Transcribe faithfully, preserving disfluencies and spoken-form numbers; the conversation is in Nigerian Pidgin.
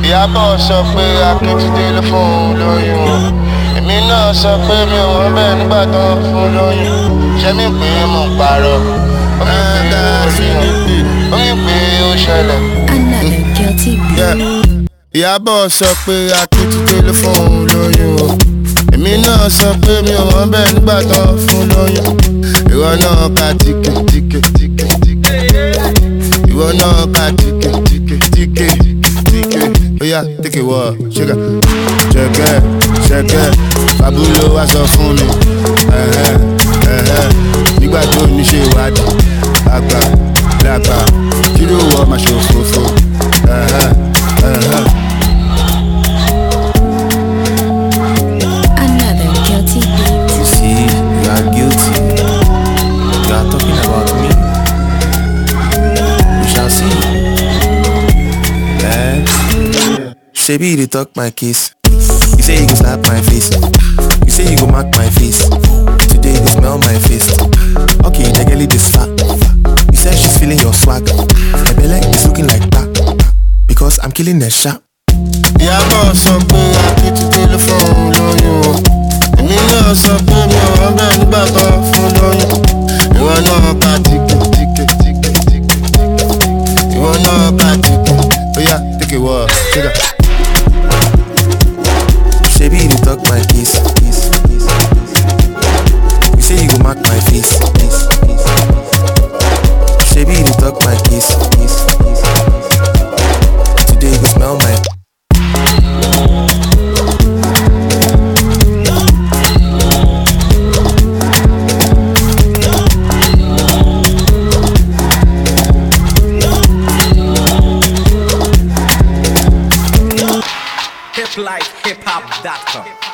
Ìyábọ̀ sọ pé Akíntúndé ló fún un lóyún. Èmi náà sọ pé mi ò wọ́n bẹ́ẹ̀ nígbà tó ń fún lóyún. Ṣé mi pé mo ń parọ́? Ó mi pé ó rí o. Ó mi pé ó ṣẹlẹ̀. Another guilty beat. Ìyábọ̀ sọ pé Akíntúndé ló fún un lóyún. Èmi náà sọ pé mi ò wọ́n bẹ́ẹ̀ nígbà tó ń fún lóyún. Ìwọ náà ka tíkè tíkè tíkè tíkè. Ìwọ náà ka tíkè tíkè tíkè tíkè. Oya tíkè wọ ṣẹ́gà. Ṣẹ̀kẹ́ ṣẹ̀kẹ́ Fábúlò wá sọ fún mi. Ẹ̀hẹ́ ẹ̀hẹ́ nígbà tó ní ṣe ìwádìí. Àgbà làgbà kí ló wọ máa ṣòfófó. Ẹ̀hẹ́ ẹ̀hẹ́. Another guilty beat. You see, you are guilty. You are talking about me. We shall see. Eh? Shebi you dey talk my case. You say you go slap my face. You say you go mark my face. Today you smell my face. Okay, the girl is fat. You said she's feeling your swag. My belly is looking like that because I'm killing the shot. Ìyábọ̀ sọ pé Akíntúndé ló fún un lóyún. Èmi náà sọ pé mi ò wọ́n bẹ́ẹ̀ nígbà tó ń fún lóyún. Ìwọ náà ka tíkè tíkè tíkè tíkè. Ìwọ náà ka tíkè. Oya tíkè wọ ṣẹ́gà. Shebi you dey talk my case. You say you go mark my face. Shebi you dey talk my case. Today you go smell my. hip life hip hop dot com